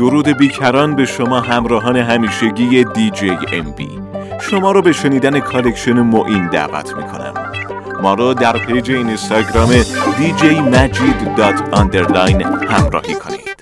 درود بیکران به شما همراهان همیشگی دیجی ام بی. شما رو به شنیدن کالکشن معین دعوت میکنم. ما رو در پیج اینستاگرام djmajid.underline همراهی کنید.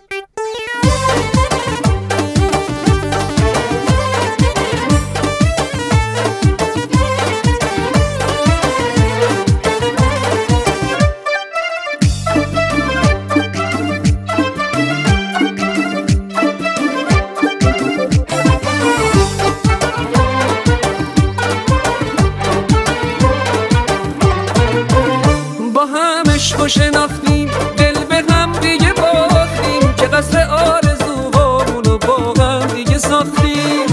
عشق شناختیم، دل به هم دیگه باختیم، که قصر آرزوهامونو با هم دیگه ساختیم.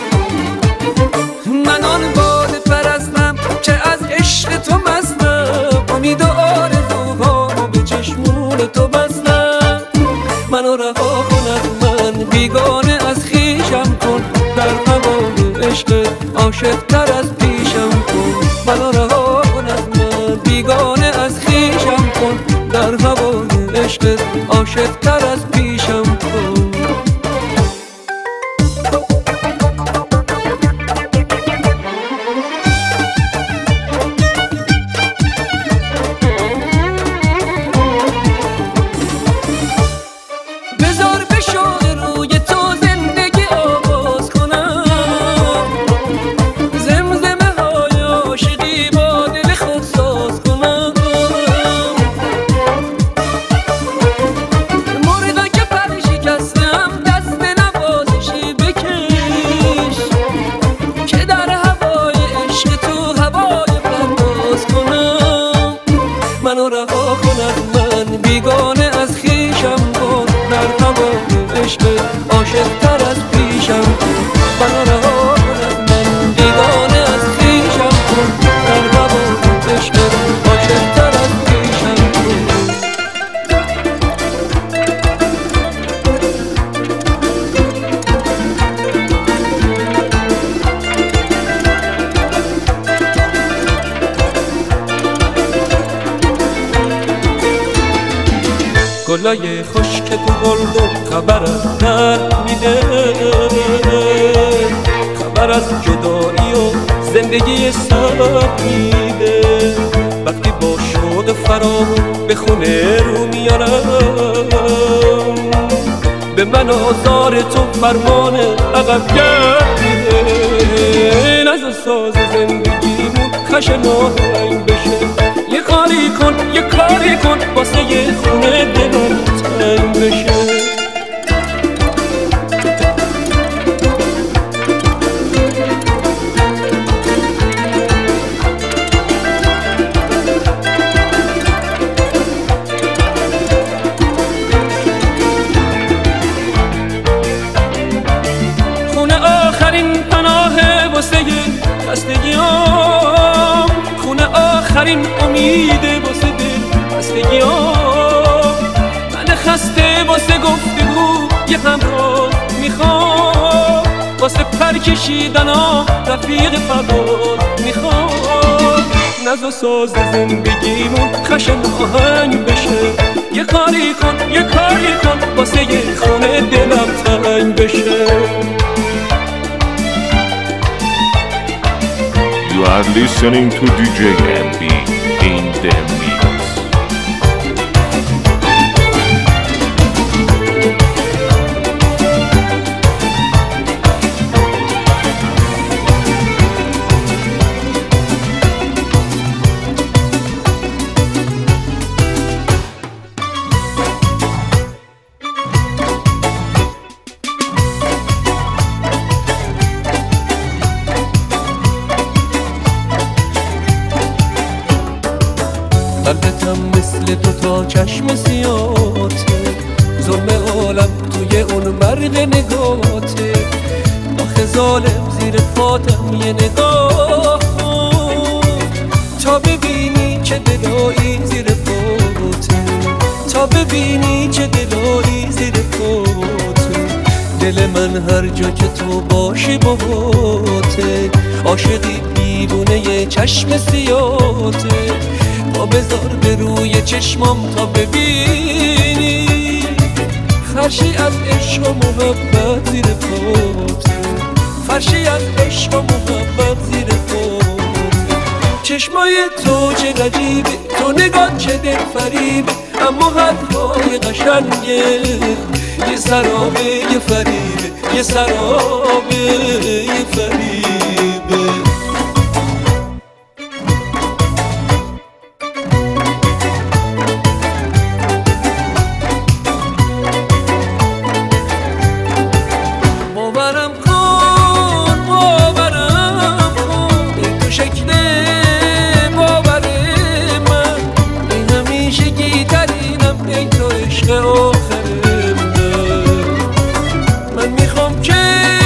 من آن باده پرستم که از عشق تو مستم، امید و آرزوهامو به چشمون تو بستم. منو رها کن از من، بیگانه از خویشم کن، در هوای عشق عاشق تر از پیشم کن. منو رها کن از من، بیگانه از خویشم کن، در هوای عشق عاشق تر از پیشم کن. بذار به شوق روی تو زندگی آغاز کنم، زمزمه های عاشقی با دل خود ساز کنم. مرغا که پر شکستم، دست نوازشی بکش، که در هوای عشق تو هوای پرواز کنم. منو رها کن از من، بیگانه از خویشم کن، در هوای عشق عاشق تر از پیشم کن. منو رها کن از من، بیگانه از خویشم کن، در هوای عشق عاشق تر از پیشم کن. گلای خشک تو گلدون خبر از درد میده، خبر از جدایی و زندگی سخت میده. وقتی با شوق فراق به خونه رو میارم، به من آزار تو فرمان عقب گرد میده. نزد ساز زندگیمون خشن آهنگ بشه، یه کاری کن، یه کاری کن واسه یه خونه دلم تنگ بشه. خونه آخرین پناه واسه خستگیام، خونه آخرین امیده واسه دل خستگیام. من خسته واسه گفتگو یه همراه میخوام، واسه پر کشیدن رفیق پرواز میخوام. نز و ساز زندگیمون خشن آهنگ بشه، یه کاری کن، یه کاری کن واسه یه خونه دلم تنگ بشه. You are listening to DJ MB in the mix. قلبتم مثل تو تا چشم سیاته، ظلم عالم توی اون مرگ نگاته. آخه ظالم زیر پاتم یه نگاه کن، تا ببینی چه دلایی زیر پاته، تا ببینی چه دلایی زیر پاته. دل من هر جا که تو باشی باهاته، عاشقی دیوونه یه چشم سیاته. تا بذار به روی چشمام تا ببینی، خرشی از عشق عشق و محبت زیر پاته، فرشی از عشق و محبت زیر پاته. چشمای تو چه غریبه، تو نگاه چه دل فریبه، اما حرفای قشنگه یه سرابه یه فریبه، یه سرابه یه فریبه. باورم کن این تو شکل باور من، این همیشگی ترینم ای تو عشق آخرم. من میخوام که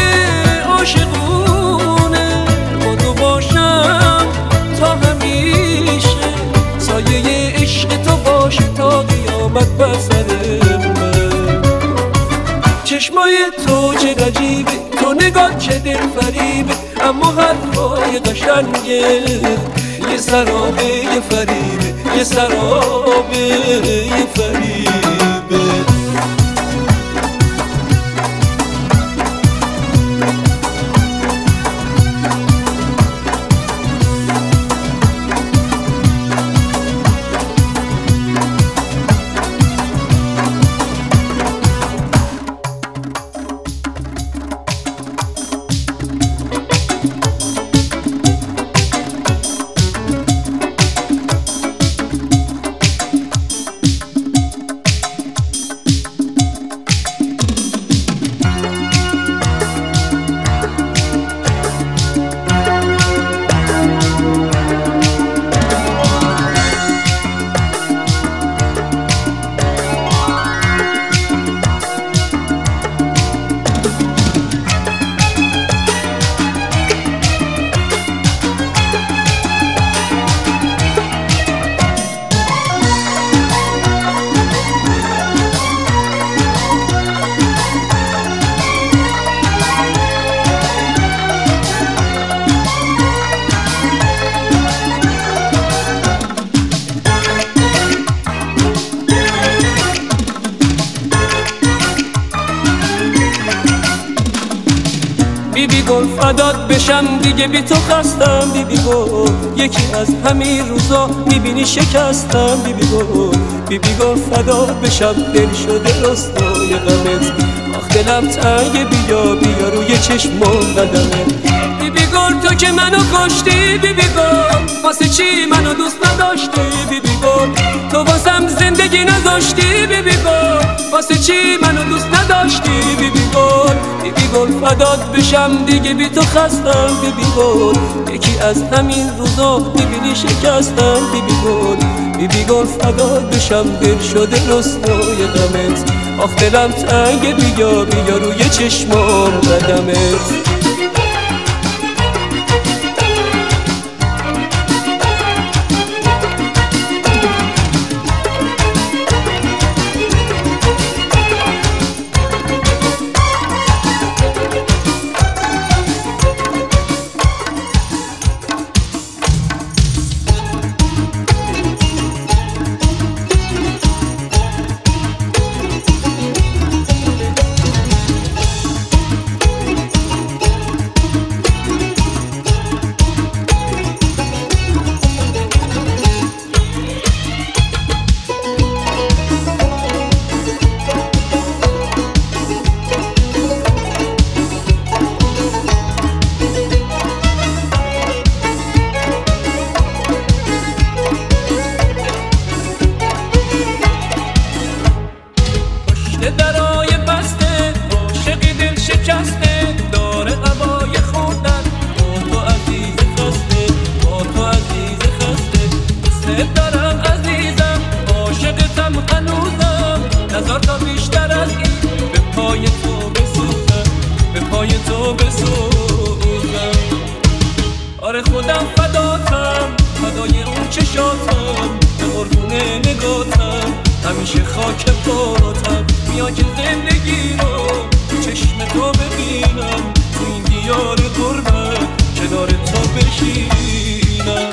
عاشقونه با تو باشم تا همیشه، سایه عشق تو باشه تا قیامت بر سر من. چشمای تو چه عجیبه، تو نگاه چه دل فریبه، اما حرفای قشنگه یه سرابه یه فریبه، یه سرابه یه فریبه. بیبی گل فدات بشم دیگه بی تو خستم، بیبی گل یکی از همین روزا میبینی شکستم، بیبی گل فدات بشم دل شده رستای غمت، آخ دلم تنگ بیا روی چشمم قدمه. بیبی گل تو که منو کشتی، بیبی گل واسه چی منو دوست نداشتی، بیبی گل تو واسم زندگی نذاشتی، بیبی گل واسه چی منو دوست نداشتی، بیبی گل فدات بشم دیگه بی تو خستم، بیبی گل یکی از همین روزا میبینی شکستم، بیبی گل فدات بشم دل شده رسوای غمت، آخ دلم تنگ بیا روی چشمام قدمت. درای بسته عاشقی دل شکسته، داره هوای خوردن با تو عزیز خسته، با تو عزیز خسته. دوست دارم عزیزم عاشقتم هنوزم، نزار تا بیشتر از این به پای تو بسوزم، به پای تو بسوزم. آره خودم فداتم، فدای اون چشاتم، به قربون نگاتم، همیشه خاک پاتم. بیا که زندگی رو چشم تو ببینم، تو این دیار غربت کنار تو بشینم.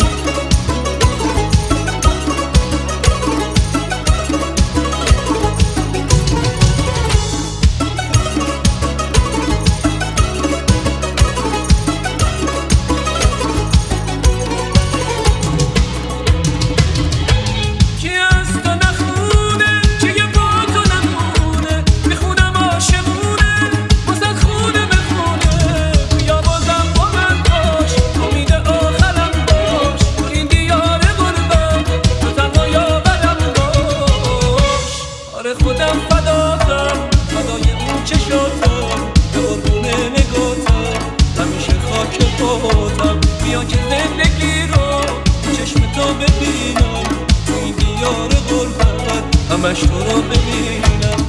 فداتم، فدای اون چشاتم، به قربون نگاتم، همیشه خاک پاتم. بیا که زندگی رو چشم تو ببینم، تو این دیار غربت همش تو رو ببینم.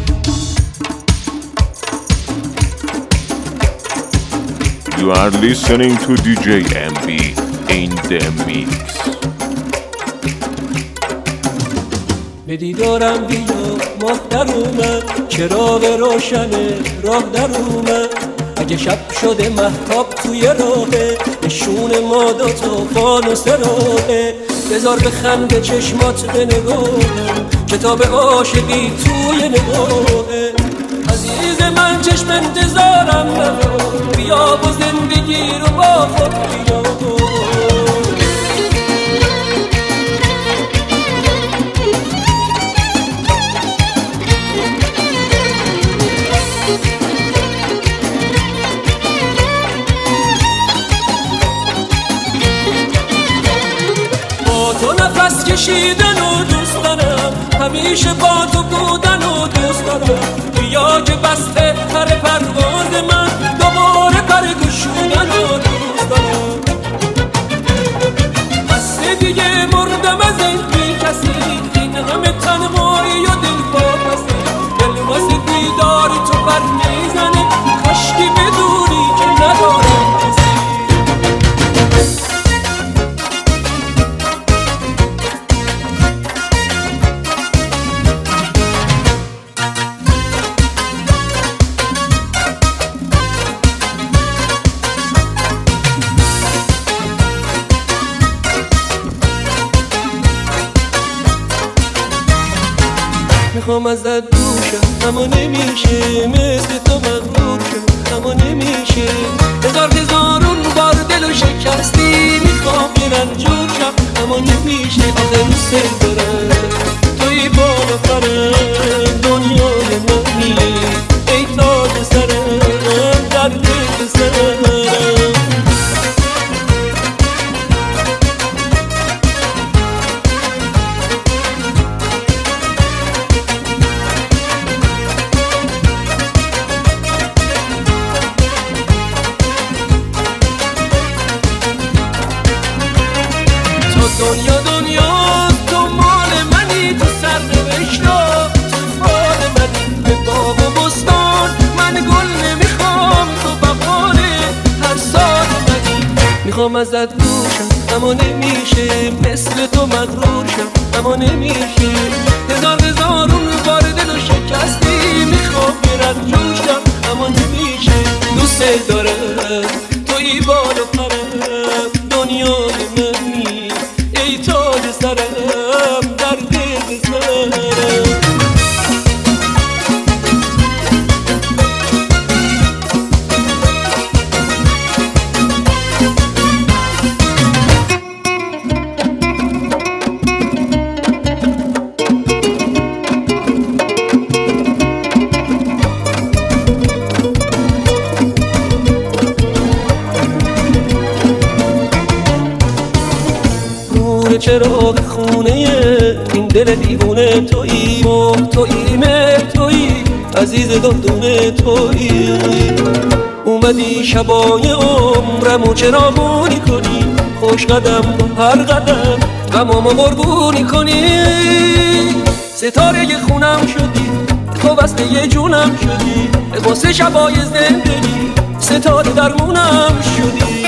You are listening to DJ MB in the mix. به دیدارم بیا ماه در اومد، چراغ روشن راه در اومد. اگه شب شده مهتاب توی راهه، نشون ما دوتا فانوس راهه. بذار بخنده چشمات به نگاهم، کتاب عاشقی توی نگاهه. عزیز من چشم انتظارم نکن، بیا و زندگی رو با خود بیا. با تو نفس کشیدن و دوست دارم، همیشه با تو بودن و دوست دارم. بیا که بسته پر پرواز من، دوباره پر گشودن و دوست دارم. بسته دیگه مردم از این بی کسی، این همه تنهایی و دل پاپسی. دل واسه دیدار تو پر میزنه، کاشکی بدونی که ندارم کسی. میخوام ازت دوشم اما نمیشه، مثل تو مغرور شم اما نمیشه. هزارون بار دلو شکستی، میخوام رنجور شم اما نمیشه. آخه دوست دارم توی بالا پرم، دنیای منی ای تاج سرم، در دل سرم. دنیا تو مال منی، تو سرنوشتا تو فال منی. به باغ و بستان من گل نمیخوام، تو بهاره هر سال منی. میخوام ازت دوشم اما نمیشه، مثل تو مغرور شم اما نمیشه. هزارون بار دلو شکستی، میخوام رنجور شم اما نمیشه. دوست دارم توی بال و پرم، دنیای منی ای تاج سرم، در دل سرم. چراغ خونه این دل دیوونه تویی، تویی تویی عزیز دندونه تویی. اومدی شبای عمرمو چراغونی کنی، خوش قدم با هر قدم غمامو قربونی کنی. ستاره خونم شدی، تو وصله یه جونم شدی، واسه شبای زندگی ستاره درمونم شدی.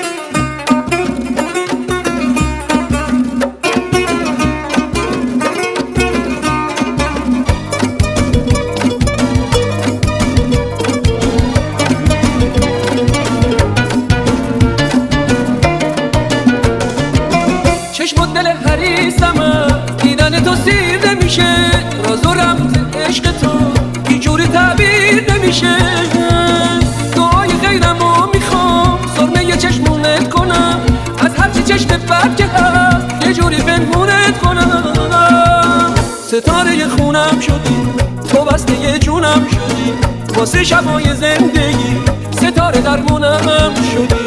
چشم دل حریصم دیدن تو سیر نمیشه، راز و رمز عشق تو اینجوری تعبیر نمیشه. دعای خیرمو میخوام سرمه چشمونت کنم، از هرچی چشم بد که هست یه جوری پنهونت کنم. ستاره خونم شدی، تو بسته یه جونم شدی، واسه شبای زندگی ستاره درمونم شدی.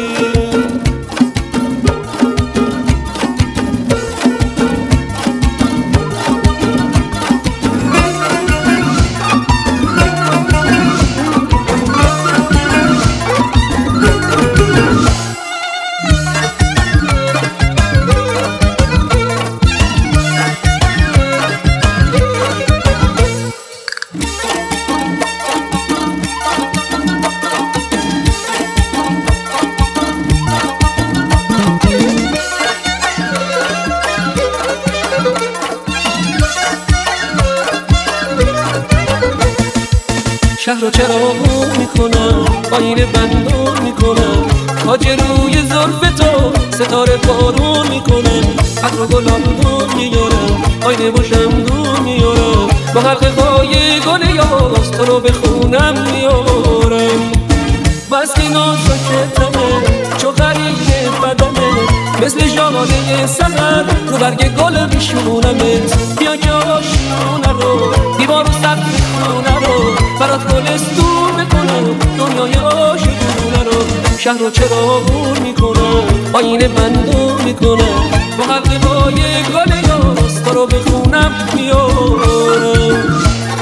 شهر رو چراغون میکنم، آینه بندون میکنم، تاج روی زلف تو ستاره بارون میکنم، عطر و گلابون میارم، آینه و شمدون میارم، با حلقه های گل یاس تو رو به خونم میارم. بستی نازکتمه چو غریب بدنه، مثل ژاله سحر رو برگ گل میشونمت. بیا که آشیونه رو دیوار و سقف خونه رو برات گلستون بکنم، دنیای عاشقونه رو. شهر رو چراغون میکنم، آینه بندون میکنم، با حلقه های گل یاس تو رو به خونم میارم.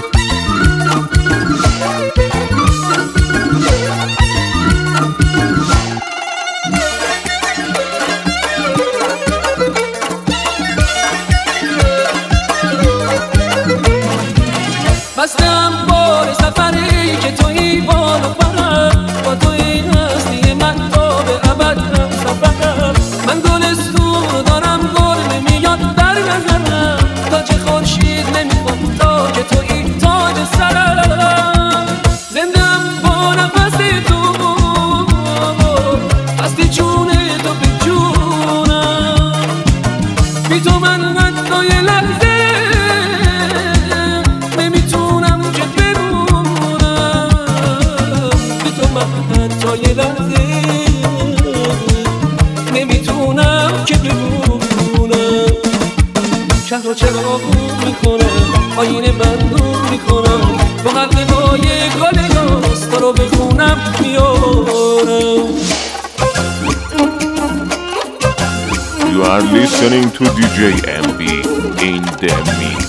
بستم بار سفری که تویی بالا برم، با تویی هستی من تا به ابد هم سفرم. من گلستون دارم گل نمیاد در نظرم، تاج خورشید نمیخوام تا که تویی تاج سرم. زندم با نفس تو، هستی جون تو به جونم، بی تو من حتی یه لحظه یه لحظه نمیتونم که بمونم. شهر رو چراغون میکنم، آینه بندون میکنم، با حلقه های گل یاس تو رو به خونم میارم. You are listening to DJ MB in the mix.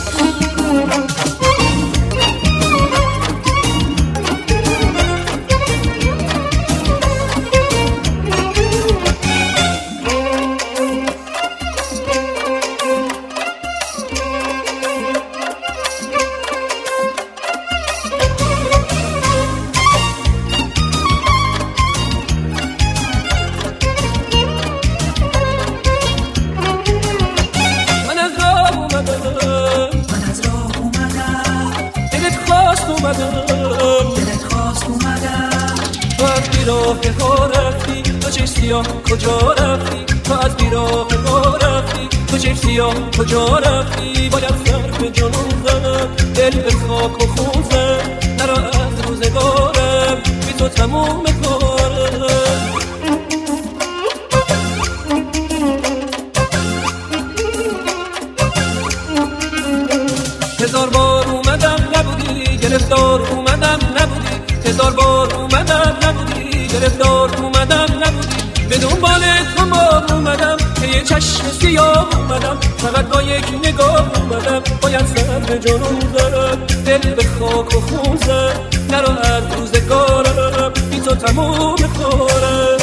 تو از بیراه ها رفتی، تو چشم سیاه کجا رفتی؟ تو از بیراه ها رفتی، تو چشم سیاه کجا رفتی؟ باید سر به جنون زنم، دل به خاک و خون زن، نرا از روزگارم بی تو تموم کارم. هزار بار اومدم نبودی، گرفتار اومدم نبودی، هزار بار اومدم نبودی، گرفتار اومدم نبودی، به دنبال تو بار اومدم، که یه چشم سیاه اومدم، فقط با یک نگاه اومدم، باید سر به جنون زدم، دل به خاک و خون زد، نرو از روزگارم بی تو تموم کارم.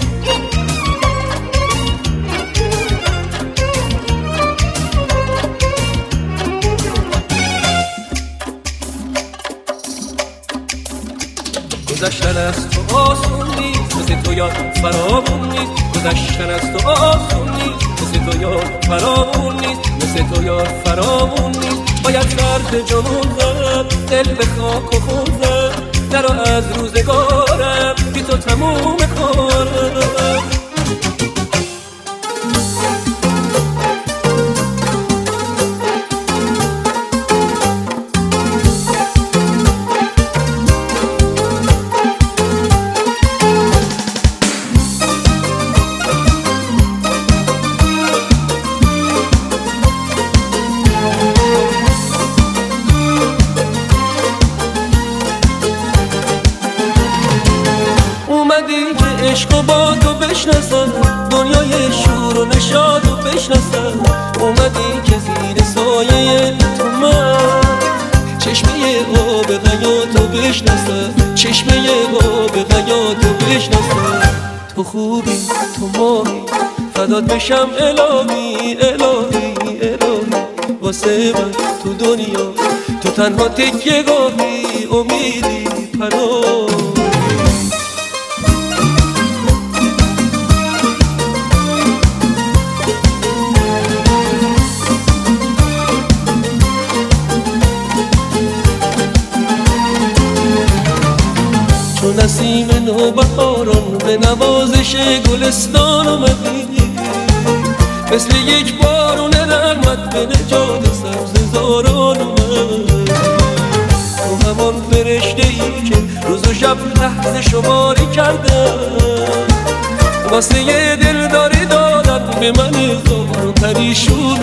گذشتن از تو آسون نیست، مثل تو یاد فراوون نیست، گذشتن از تو آسون نیست، مثل تو یاد فراوون نیست، مثل تو یاد فراوون نیست، باید سر به جنون زد، دل به خاک و خون زد، نرو از روزگارم بی تو تموم کارم. عشق و با تو بشناسم، دنیای شور و نشاد و بشناسم، اومدی که زیر سایه تو من چشمه آب حیاتو بشناسم، چشمه آب حیاتو بشناسم. تو خوبی تو ماهی فدات بشم الهی الهی الهی، واسه من تو دنیا تو تنها تکیه گاهی، امیدی پناهی. نسیم نوبهاران به نوازش گلستان آمدی، مثل یک بارون رحمت به نجات سبززاران آمدی. تو همان فرشته ای که روز و شب لحظه شماری کردم، واسه یه دلداری دادن به من زار و پریشون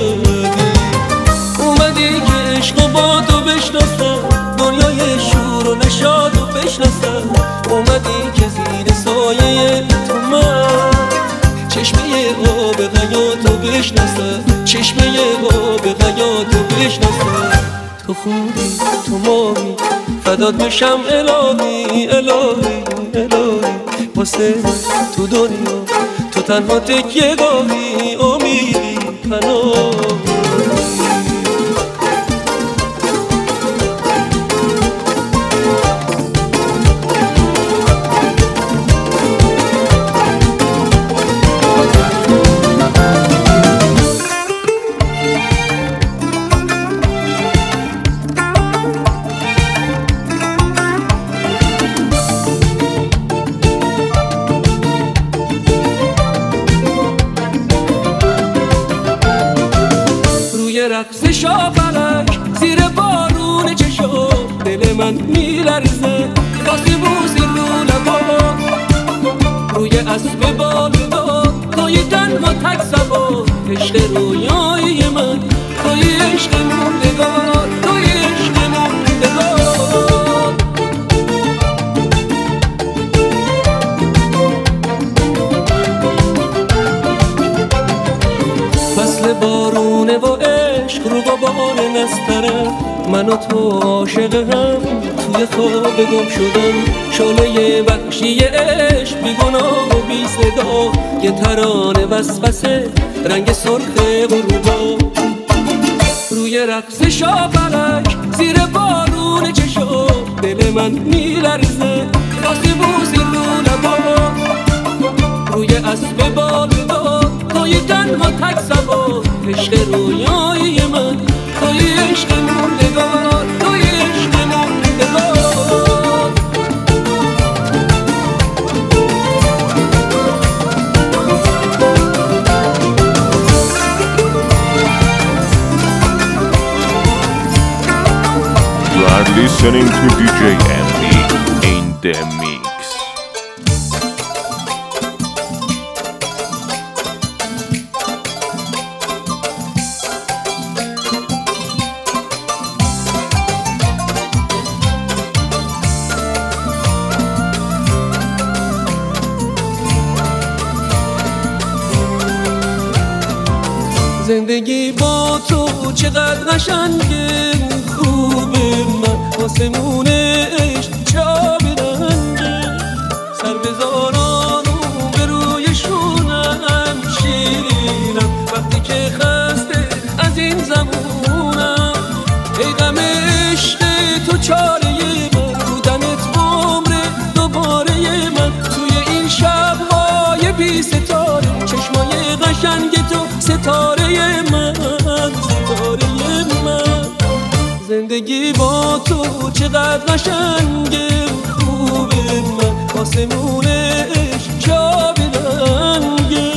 اومدی که عشق و با تو بشناسم، دنیای شور و نشاد و بشناسم. اومدی که زیر سایه تو من چشمه آب حیاتو بشناسم، چشمه آب حیاتو بشناسم. تو خوبی تو ماهی فدات بشم الهی الهی الهی، واسه تو دنیا تو تنها تکیه گاهی، امیدی پناهی. رقص شاپلک زیر بارون چشم دل من میلرزه، واسه بوسی رو لبا روی اسب بالدار، توی تنها تک سوار عشق رویای من، توی عشق موندگار، توی عشق موندگار. فصل بارونه و رو غبار نستره، من و تو عاشق هم توی خواب گم شدم. شعله وحشی عشق بی گناه و بی صدا، یه ترانه وسوسه رنگ سرخ غروبا. روی رقص شاپلک زیر بارون چشم دل من میلرزه، واسه بوسی رو لبا روی اسب بالدار، توی تنها تک سوار عشق رویای من، توی عشق موندگار، توی عشق موندگار. You are listening to DJ MB in the mix. زندگی با تو چقدر قشنگه، خوبه من آسمون عشق چه آبی رنگه، سر بذاران به روی شونم شیرینم، وقتی که خسته از این زمونم. ای غم عشق تو چاره من، بودنت عمر دوباره من، توی این شب‌های بی ستاره، چشمای قشنگ تو ستاره من، ستاره من. زندگی با تو چقدر قشنگه، خوبه من آسمون عشق چه آبی رنگه.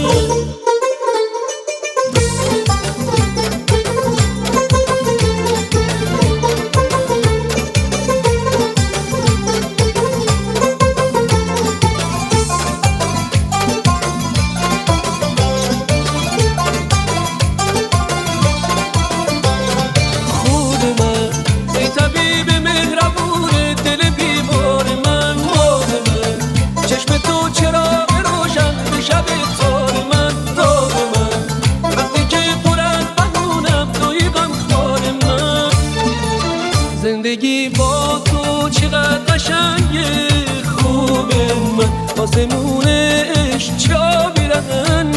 زندگی با تو چقدر قشنگه، خوبه من آسمون عشق چه آبی رنگه.